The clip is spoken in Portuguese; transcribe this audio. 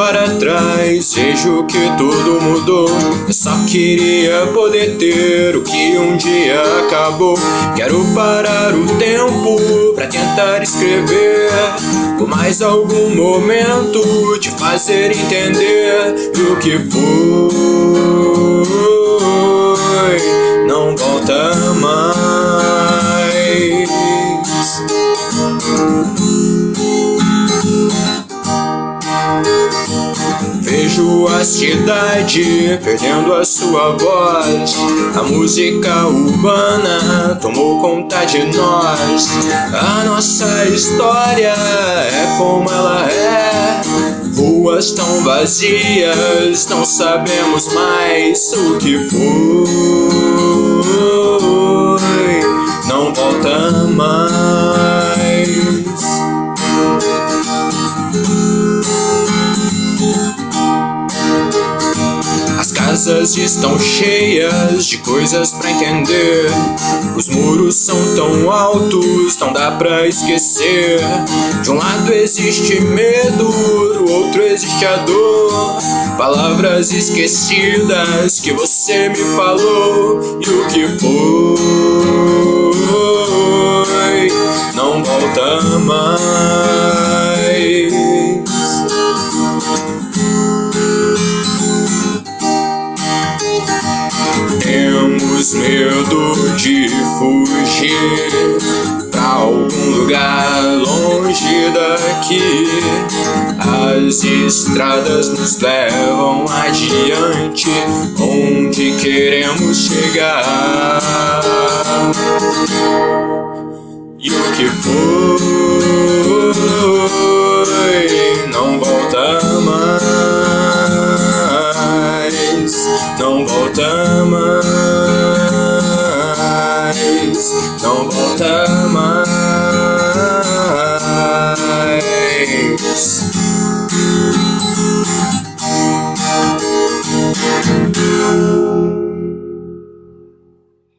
para trás, vejo que tudo mudou. Eu só queria poder ter o que um dia acabou. Quero parar o tempo pra tentar escrever por mais algum momento, te fazer entender que o que foi não volta mais. Vejo a cidade perdendo a sua voz. A música urbana tomou conta de nós. A nossa história é como ela é. Ruas tão vazias, não sabemos mais o que foi. Não volta mais. As casas estão cheias de coisas pra entender. Os muros são tão altos, não dá pra esquecer. De um lado existe medo, do outro existe a dor. Palavras esquecidas que você me falou. E o que foi não volta mais. Temos medo de fugir pra algum lugar longe daqui. As estradas nos levam adiante, onde queremos chegar. E o que foi